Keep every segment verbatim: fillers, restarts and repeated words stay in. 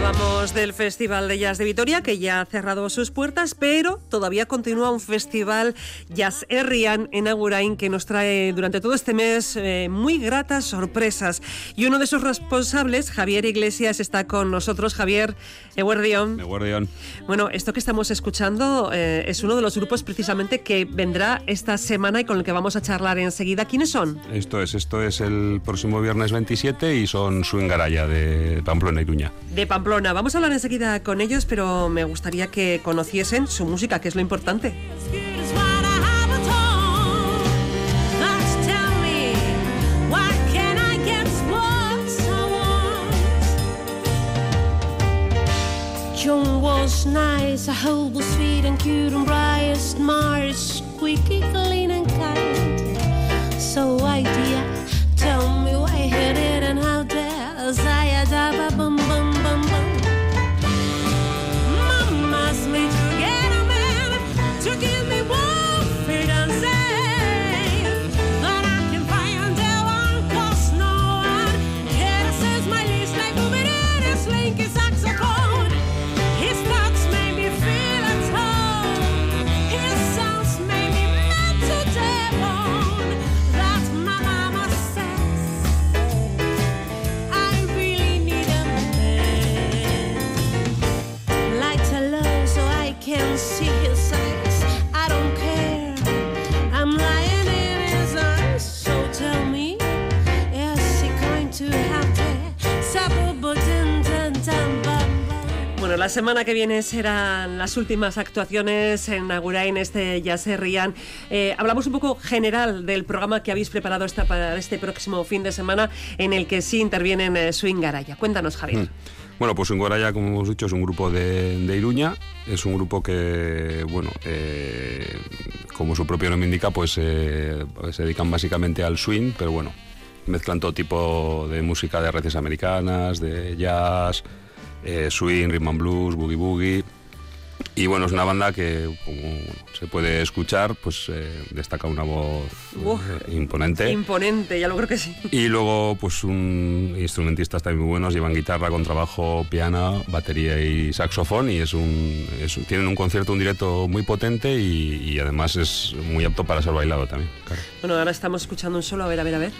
Hablábamos del Festival de Jazz de Vitoria, que ya ha cerrado sus puertas, pero todavía continúa un festival Jazz Herrian en Agurain que nos trae durante todo este mes eh, muy gratas sorpresas. Y uno de sus responsables, Javier Iglesias, está con nosotros. Javier, eguerdión. Eguerdión. Bueno, esto que estamos escuchando eh, es uno de los grupos precisamente que vendrá esta semana y con el que vamos a charlar enseguida. ¿Quiénes son? Esto es, esto es el próximo viernes veintisiete y son Swing Garaya de Pamplona, Iruña. De Pamplona. Vamos a hablar enseguida con ellos, pero me gustaría que conociesen su música, que es lo importante. John was nice, a hoe was sweet and cute and bright, smart, squeaky, clean and kind. So idea, tell me why I hit it and how dare I da bum bum bum bum. Mama's me to get a man to give me one feet and say that I can find the one cause no one cares my least like moving in a slinky saxophone. Bueno, la semana que viene serán las últimas actuaciones en Agurain, este Jazz Herrian. Eh, hablamos un poco general del programa que habéis preparado esta, para este próximo fin de semana, en el que sí intervienen eh, Swing Garaya. Cuéntanos, Javier. Hmm. Bueno, pues Swing Garaya, como hemos dicho, es un grupo de, de Iruña. Es un grupo que, bueno, eh, como su propio nombre indica, pues eh, se dedican básicamente al swing, pero bueno, mezclan todo tipo de música de raíces americanas, de jazz, Eh, swing, rhythm and blues, boogie boogie. Y bueno, es una banda que, como se puede escuchar, pues eh, destaca una voz Uf, eh, imponente. Imponente, ya lo creo que sí. Y luego, pues un instrumentistas también muy buenos, llevan guitarra, contrabajo, piano, batería y saxofón, y es un, es, tienen un concierto, un directo muy potente y, y además es muy apto para ser bailado también. Claro. Bueno, ahora estamos escuchando un solo, a ver, a ver, a ver.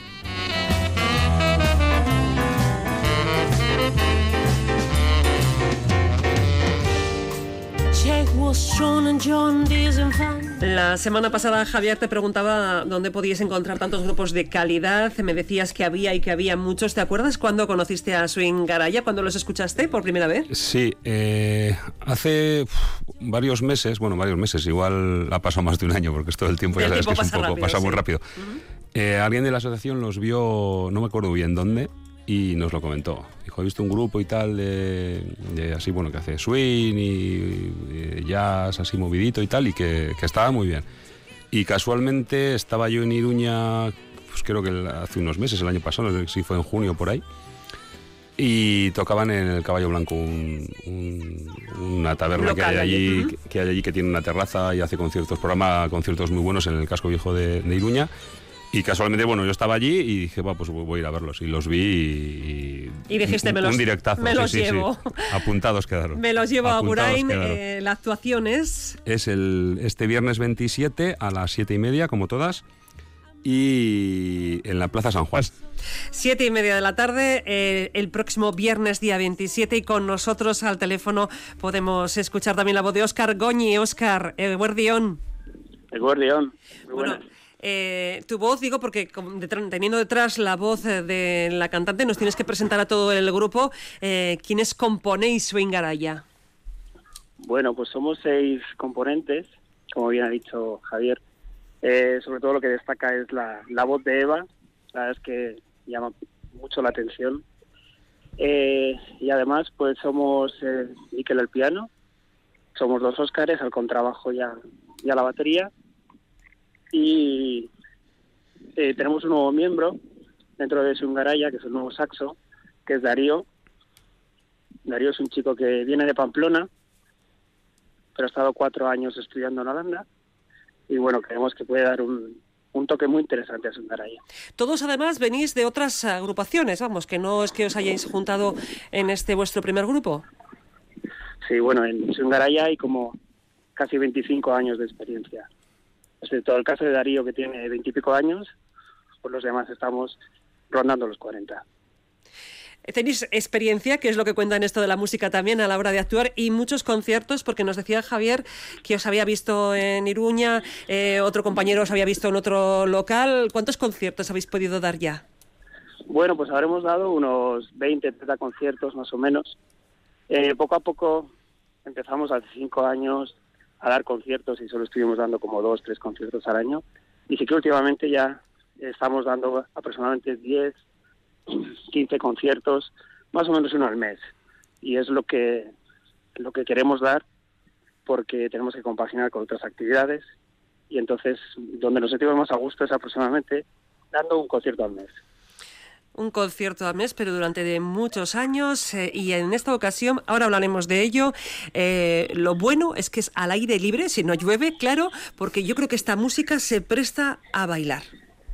La semana pasada, Javier, te preguntaba dónde podías encontrar tantos grupos de calidad. Me decías que había y que había muchos. ¿Te acuerdas cuándo conociste a Swing Garaya? ¿Cuándo los escuchaste por primera vez? Sí, eh, hace uf, varios meses, bueno, varios meses, igual ha pasado más de un año, porque esto del tiempo ya el sabes tiempo que es un poco, rápido, pasa sí. muy rápido. Uh-huh. Eh, alguien de la asociación los vio, no me acuerdo bien dónde, y nos lo comentó. Dijo, he visto un grupo y tal de, de así, bueno, que hace swing y, y jazz así movidito y tal, y que, que estaba muy bien. Y casualmente estaba yo en Iruña, pues creo que hace unos meses, el año pasado, no sé si fue en junio por ahí, y tocaban en el Caballo Blanco, un, un, una taberna local, que hay allí, uh-huh. que, que hay allí que tiene una terraza y hace conciertos, programa conciertos muy buenos en el casco viejo de, de Iruña. Y casualmente, bueno, yo estaba allí y dije, va, pues voy a ir a verlos. Y los vi y... Y dijiste, un, me los, un directazo. me los sí, sí, llevo. Sí. Apuntados quedaron. Me los llevo Apuntados a Agurain. quedaron. Eh, la actuación es... Es el, este viernes veintisiete a las siete y media, como todas. Y en la Plaza San Juan. Siete y media de la tarde, eh, el próximo viernes día veintisiete, y con nosotros al teléfono podemos escuchar también la voz de Óscar Goñi. Óscar, el guardión. El guardión. Muy bueno, buenas. Eh, tu voz, digo, porque teniendo detrás la voz de la cantante, nos tienes que presentar a todo el grupo. Eh, ¿Quiénes componéis Swing Garaya? Bueno, pues somos seis componentes, como bien ha dicho Javier. Eh, sobre todo lo que destaca es la, la voz de Eva, la verdad es que llama mucho la atención. Eh, y además, pues somos eh, Miquel al piano, somos dos Óscares al contrabajo y a, y a la batería. Y eh, tenemos un nuevo miembro dentro de Swing Garaya, que es el nuevo saxo, que es Darío. Darío es un chico que viene de Pamplona, pero ha estado cuatro años estudiando en Holanda. Y bueno, creemos que puede dar un, un toque muy interesante a Sundaraya. Todos además venís de otras agrupaciones, vamos, que no es que os hayáis juntado en este vuestro primer grupo. Sí, bueno, en Sundaraya hay como casi veinticinco años de experiencia. Excepto el caso de Darío, que tiene veintipico años, pues los demás estamos rondando los cuarenta. Tenéis experiencia, que es lo que cuenta en esto de la música también a la hora de actuar, y muchos conciertos, porque nos decía Javier que os había visto en Iruña, eh, otro compañero os había visto en otro local. ¿Cuántos conciertos habéis podido dar ya? Bueno, pues habremos dado unos veinte, treinta conciertos más o menos. Eh, poco a poco empezamos hace cinco años a dar conciertos y solo estuvimos dando como dos, tres conciertos al año. Y sí que últimamente ya estamos dando aproximadamente diez, quince conciertos, más o menos uno al mes, y es lo que lo que queremos dar, porque tenemos que compaginar con otras actividades, y entonces donde nos sentimos más a gusto es aproximadamente dando un concierto al mes. Un concierto al mes, pero durante de muchos años, eh, y en esta ocasión, ahora hablaremos de ello, eh, lo bueno es que es al aire libre, si no llueve, claro, porque yo creo que esta música se presta a bailar.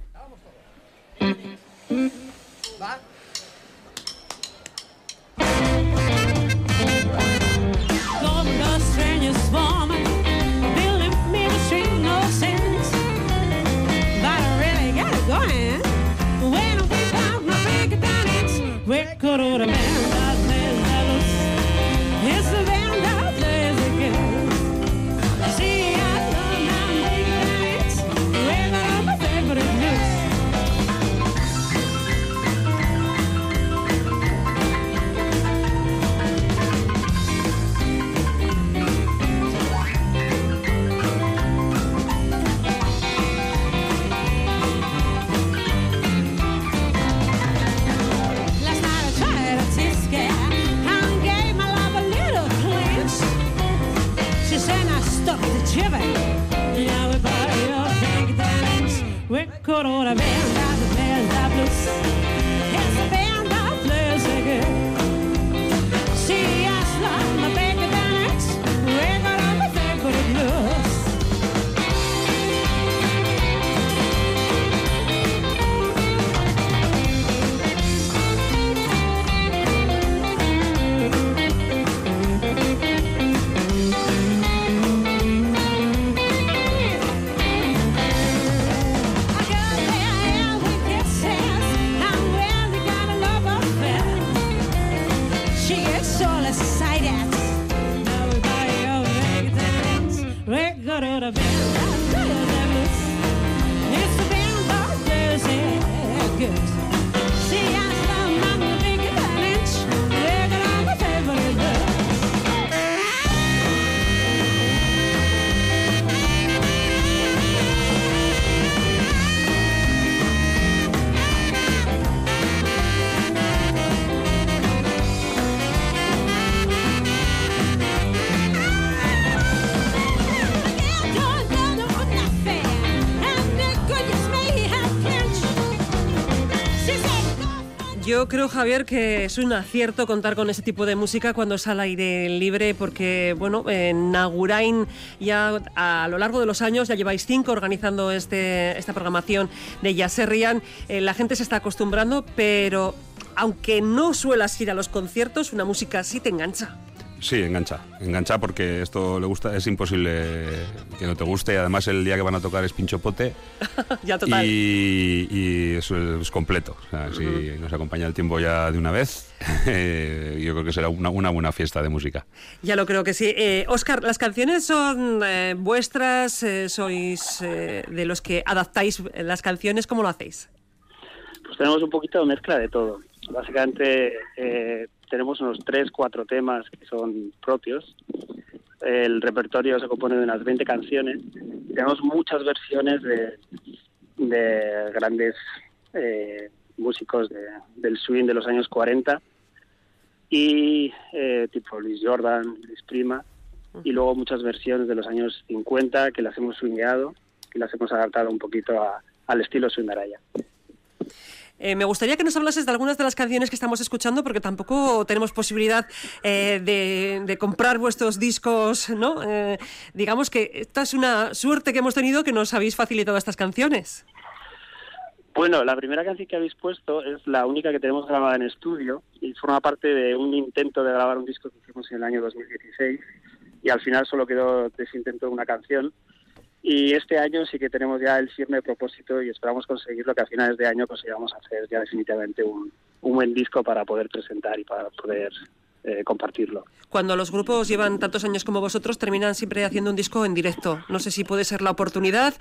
Va. Yo creo, Javier, que es un acierto contar con ese tipo de música cuando es al aire libre, porque, bueno, en Agurain ya a lo largo de los años, ya lleváis cinco organizando este, esta programación de Jazz Herrian, eh, la gente se está acostumbrando, pero aunque no suelas ir a los conciertos, una música así te engancha. Sí, engancha, engancha porque esto le gusta, es imposible que no te guste, y además el día que van a tocar es pinchopote. Ya, total. Y, y eso es completo, o sea, si uh-huh. nos acompaña el tiempo ya de una vez, eh, yo creo que será una, una buena fiesta de música. Ya lo creo que sí. Eh, Óscar, ¿las canciones son eh, vuestras? Eh, ¿Sois eh, de los que adaptáis las canciones? ¿Cómo lo hacéis? Pues tenemos un poquito de mezcla de todo. Básicamente eh, tenemos unos tres, cuatro temas que son propios. El repertorio se compone de unas veinte canciones. Tenemos muchas versiones de, de grandes eh, músicos de, del swing de los años cuarenta, y eh, tipo Luis Jordan, Luis Prima, y luego muchas versiones de los años cincuenta que las hemos swingueado, que las hemos adaptado un poquito a, al estilo Sundaraya. Eh, me gustaría que nos hablases de algunas de las canciones que estamos escuchando, porque tampoco tenemos posibilidad eh, de, de comprar vuestros discos, ¿no? Eh, digamos que esta es una suerte que hemos tenido, que nos habéis facilitado estas canciones. Bueno, la primera canción que habéis puesto es la única que tenemos grabada en estudio y forma parte de un intento de grabar un disco que hicimos en el año dos mil dieciséis y al final solo quedó de ese intento una canción. Y este año sí que tenemos ya el firme propósito y esperamos conseguirlo, que a finales de año consigamos hacer ya definitivamente un, un buen disco para poder presentar y para poder eh, compartirlo. Cuando los grupos llevan tantos años como vosotros, terminan siempre haciendo un disco en directo. No sé si puede ser la oportunidad.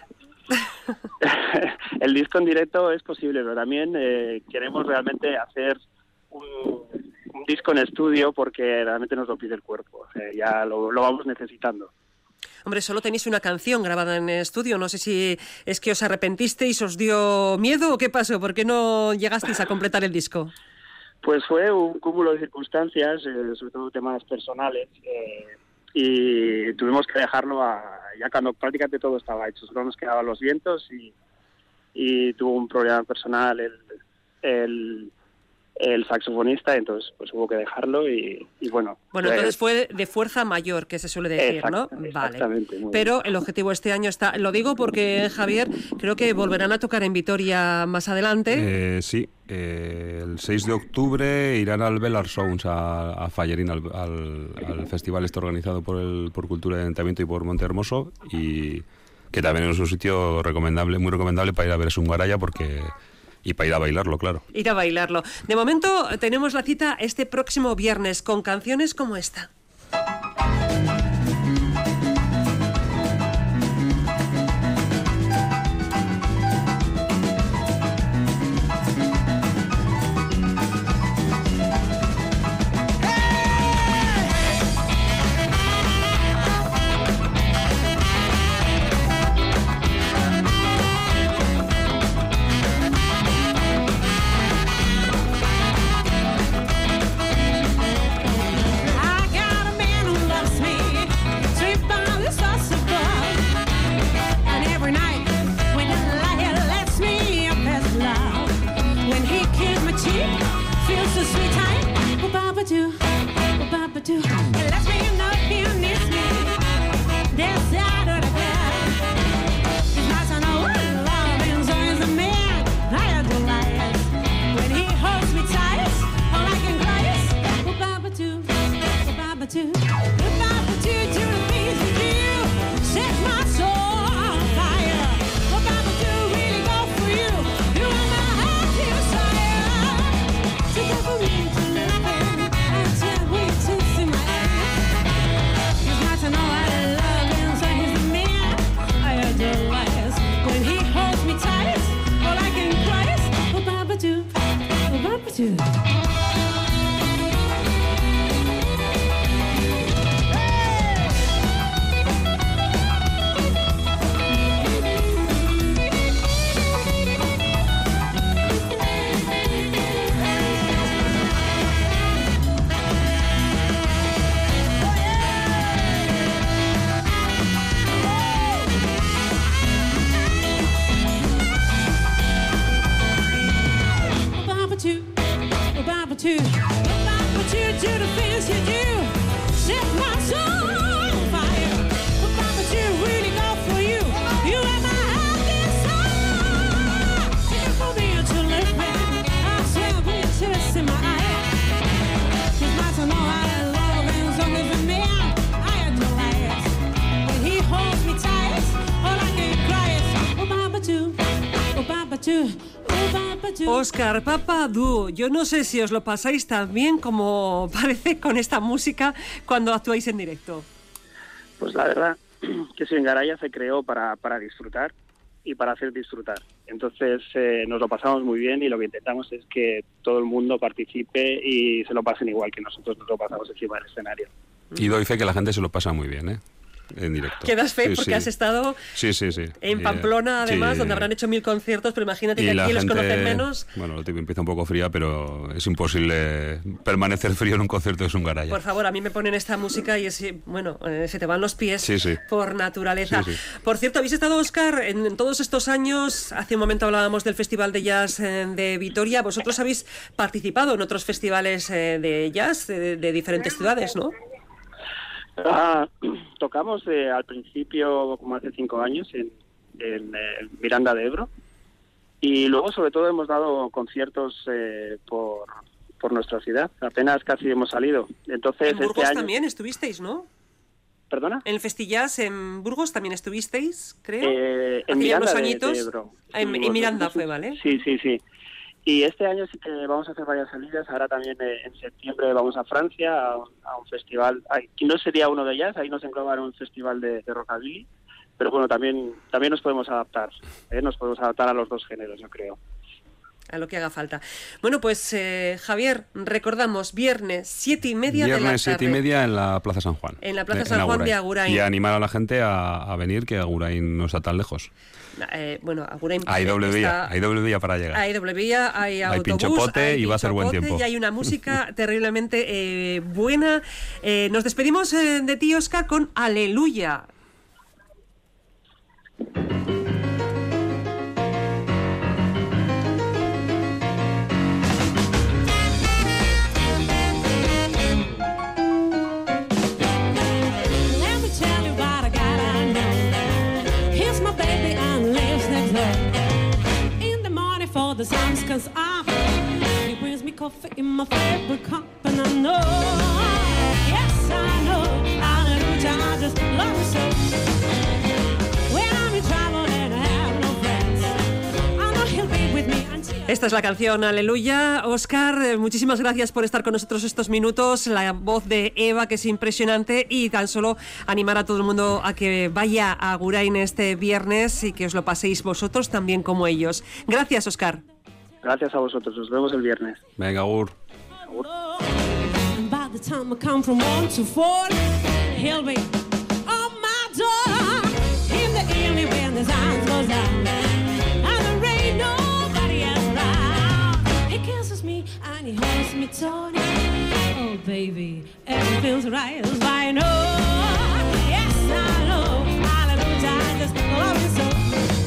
El disco en directo es posible, pero también eh, queremos realmente hacer un, un disco en estudio porque realmente nos lo pide el cuerpo. O sea, ya lo, lo vamos necesitando. Hombre, solo tenéis una canción grabada en estudio. No sé si es que os arrepentisteis, os dio miedo o qué pasó. ¿Por qué no llegasteis a completar el disco? Pues fue un cúmulo de circunstancias, eh, sobre todo temas personales, eh, y tuvimos que dejarlo a, ya cuando prácticamente todo estaba hecho. Solo nos quedaban los vientos y, y tuvo un problema personal el, el, el saxofonista, entonces pues hubo que dejarlo y, y bueno. Bueno, pues, entonces fue de fuerza mayor, que se suele decir, exact, ¿no? Exactamente. Vale. Pero el objetivo este año está... Lo digo porque, Javier, creo que volverán a tocar en Vitoria más adelante. Eh, sí, eh, el seis de octubre irán al Bellar Sounds, a, a Fallerín, al, al, al festival este organizado por el por Cultura de Ayuntamiento y por Montehermoso, y que también es un sitio recomendable, muy recomendable para ir a ver Sungaraya, porque... Y para ir a bailarlo, claro. Ir a bailarlo. De momento tenemos la cita este próximo viernes con canciones como esta. Óscar Papadú, yo no sé si os lo pasáis tan bien como parece con esta música cuando actuáis en directo. Pues la verdad que Sungaraya se creó para, para disfrutar y para hacer disfrutar. Entonces eh, nos lo pasamos muy bien y lo que intentamos es que todo el mundo participe y se lo pasen igual que nosotros nos lo pasamos encima del escenario. Y doy fe que la gente se lo pasa muy bien, ¿eh? en directo. ¿Qué das fe? Sí, porque sí. has estado sí, sí, sí. en Y, Pamplona, además, sí. donde habrán hecho mil conciertos, pero imagínate Y que la aquí gente, los conocen menos. Bueno, lo típico, empieza un poco fría, pero es imposible permanecer frío en un concierto de Sungaraya. Por favor, a mí me ponen esta música y es, bueno, eh, se te van los pies Sí, sí. por naturaleza. Sí, sí. Por cierto, habéis estado, Óscar, en, en todos estos años. Hace un momento hablábamos del Festival de Jazz eh, de Vitoria. Vosotros habéis participado en otros festivales eh, de jazz de, de diferentes ciudades, ¿no? Ah, tocamos eh, al principio, como hace cinco años, en, en eh, Miranda de Ebro. Y luego, sobre todo, hemos dado conciertos eh, por, por nuestra ciudad. Apenas casi hemos salido. Entonces, En Burgos este año... también estuvisteis, ¿no? ¿Perdona? En el Festillas en Burgos también estuvisteis, creo. Eh, en Hace ya Miranda unos de- añitos. de Ebro. Ah, en, en Estuvimos Miranda nosotros. fue, ¿vale? Sí, sí, sí. Y este año sí que vamos a hacer varias salidas. Ahora también eh, en septiembre vamos a Francia a, un- a un festival. Aquí no sería uno de jazz, ahí nos engloba en un festival de, de rockabilly. Pero bueno, también también nos podemos adaptar. ¿eh? Nos podemos adaptar a los dos géneros, yo creo. A lo que haga falta. Bueno, pues eh, Javier, recordamos, viernes, siete y media de la tarde. Viernes siete y media en la Plaza San Juan. En la Plaza de- San Juan de Agurain. Agurain. Y animar a la gente a, a venir, que Agurain no está tan lejos. Eh, bueno, Agurain Hay doble vía, está- hay doble vía para llegar. Hay doble vía, hay autobús, pinchopote hay y va a ser buen pinchopote tiempo. y hay una música terriblemente eh, buena. Eh, nos despedimos eh, de ti, Óscar, con Aleluya. Let me tell you what I gotta know. Here's my baby and lives next door. In the morning for the Psalms, cause I he brings me coffee in my favorite cup, and I know, yes I know, hallelujah, I just love you so. When I'm in trouble and I have no friends, I know he'll be with me until Esta es la canción Aleluya. Óscar, eh, muchísimas gracias por estar con nosotros estos minutos. La voz de Eva, que es impresionante, y tan solo animar a todo el mundo a que vaya a Agurain este viernes y que os lo paséis vosotros también como ellos. Gracias, Óscar. Gracias a vosotros. Nos vemos el viernes. Venga, Agur. And by the time I come from one to four, he'll be on my door. In the evening when the sun goes down, and there ain't nobody else around. He kisses me and he holds me tight. Oh baby, everything's right as I know. Yes I know, hallelujah, I just love you so.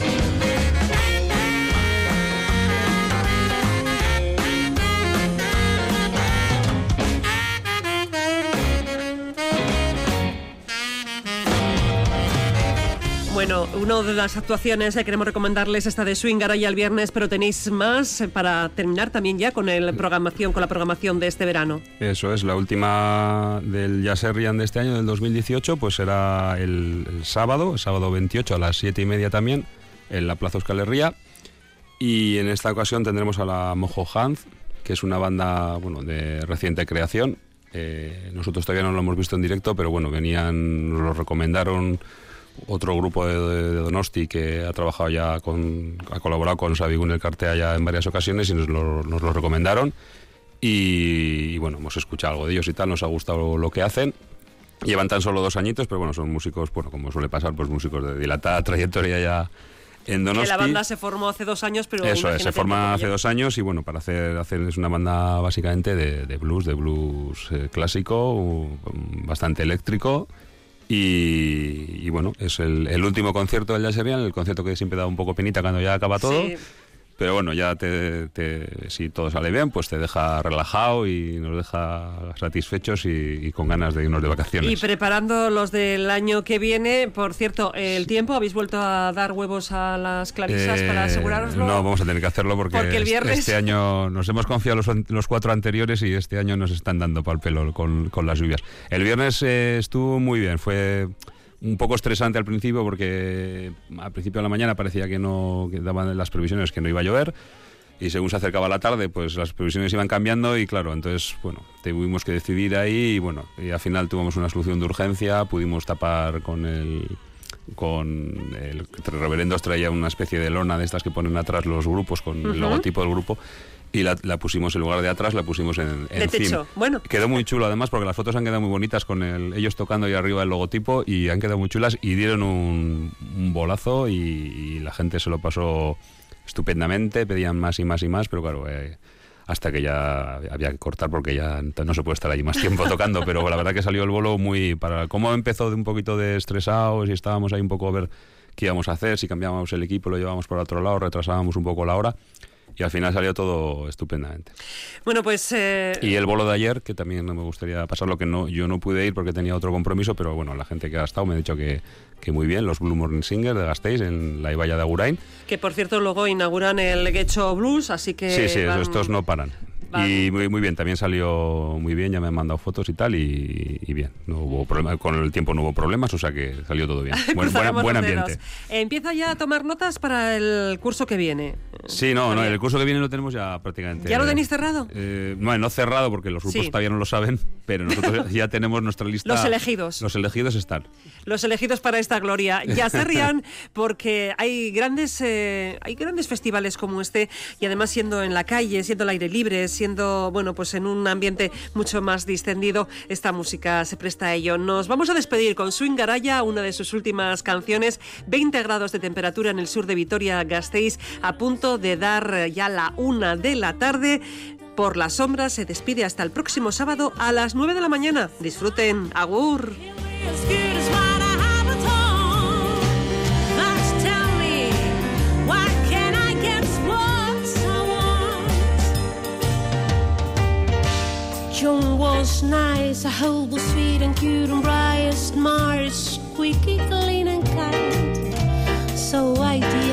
Bueno, una de las actuaciones que queremos recomendarles esta de Swingaraya el viernes, pero tenéis más para terminar también ya con el programación, con la programación de este verano. Eso es, la última del Jazz Herrian de este año, del dos mil dieciocho, pues será el, el sábado, el sábado veintiocho a las siete y media también, en la Plaza Euskal Herria. Y en esta ocasión tendremos a la Mojo Hanz, que es una banda, bueno, de reciente creación. Eh, nosotros todavía no lo hemos visto en directo, pero bueno, venían, nos lo recomendaron otro grupo de, de Donosti que ha trabajado ya con, ha colaborado con Sabigun el Cartea ya en varias ocasiones y nos lo, nos lo recomendaron. Y, y bueno, hemos escuchado algo de ellos y tal, nos ha gustado lo que hacen. Llevan tan solo dos añitos, pero bueno, son músicos, bueno, como suele pasar, pues músicos de dilatada trayectoria ya en Donosti. Que la banda se formó hace dos años, pero Eso es, se imagínate forma un hace poco dos años y bueno, para hacer, hacer es una banda básicamente de, de blues, de blues eh, clásico, uh, bastante eléctrico. Y, y bueno, es el, el último concierto del Jazz Herrian, el concierto que siempre da un poco penita cuando ya acaba todo. Sí. Pero bueno, ya te, te, si todo sale bien, pues te deja relajado y nos deja satisfechos y, y con ganas de irnos de vacaciones. Y preparando los del año que viene. Por cierto, el tiempo, ¿habéis vuelto a dar huevos a las clarisas Eh, para aseguraroslo? No, vamos a tener que hacerlo porque, Porque el viernes- este año nos hemos confiado los, los cuatro anteriores y este año nos están dando pal pelo con, con las lluvias. El viernes eh, estuvo muy bien, fue un poco estresante al principio porque al principio de la mañana parecía que no que daban las previsiones que no iba a llover y según se acercaba la tarde pues las previsiones iban cambiando y claro, entonces bueno, tuvimos que decidir ahí y bueno, y al final tuvimos una solución de urgencia, pudimos tapar con el con el Reverendos traía una especie de lona de estas que ponen atrás los grupos con Uh-huh. el logotipo del grupo y la, la pusimos en lugar de atrás, la pusimos en, en de techo. Bueno. Quedó muy chulo además porque las fotos han quedado muy bonitas con el, ellos tocando ahí arriba el logotipo y han quedado muy chulas y dieron un, un bolazo y, y la gente se lo pasó estupendamente, pedían más y más y más, pero claro, eh, hasta que ya había que cortar porque ya no se puede estar allí más tiempo tocando, pero la verdad que salió el bolo muy... para cómo empezó de un poquito de estresados y estábamos ahí un poco a ver qué íbamos a hacer, si cambiábamos el equipo, lo llevábamos por otro lado, retrasábamos un poco la hora. Y al final salió todo estupendamente. Bueno, pues... Eh... Y el bolo de ayer, que también me gustaría pasarlo, que no, yo no pude ir porque tenía otro compromiso, pero bueno, la gente que ha estado me ha dicho que, que muy bien, los Blue Morning Singers de Gasteiz en la Ibaya de Agurain. Que por cierto luego inauguran el Getxo Blues, así que... Sí, sí, van... estos no paran. Vale. Y muy, muy bien, también salió muy bien, ya me han mandado fotos y tal, y, y bien, no hubo problema, con el tiempo no hubo problemas, o sea que salió todo bien. Buen, buena, buen ambiente. Empieza ya a tomar notas para el curso que viene. Sí, no, no, el curso que viene lo tenemos ya prácticamente. ¿Ya lo tenéis cerrado? Eh, no, no cerrado porque los grupos sí. todavía no lo saben, pero nosotros ya tenemos nuestra lista. Los elegidos. Los elegidos están. Los elegidos para esta gloria. Ya se rían porque hay grandes, eh, hay grandes festivales como este y además siendo en la calle, siendo al aire libre, siendo, bueno, pues en un ambiente mucho más distendido, esta música se presta a ello. Nos vamos a despedir con Swing Garaya, una de sus últimas canciones, veinte grados de temperatura en el sur de Vitoria-Gasteiz, a punto de dar ya la una de la tarde. Por la sombra se despide hasta el próximo sábado a las nueve de la mañana. Disfruten. Agur. June was nice, a whole was sweet and cute and brightest March, squeaky clean and kind. So I did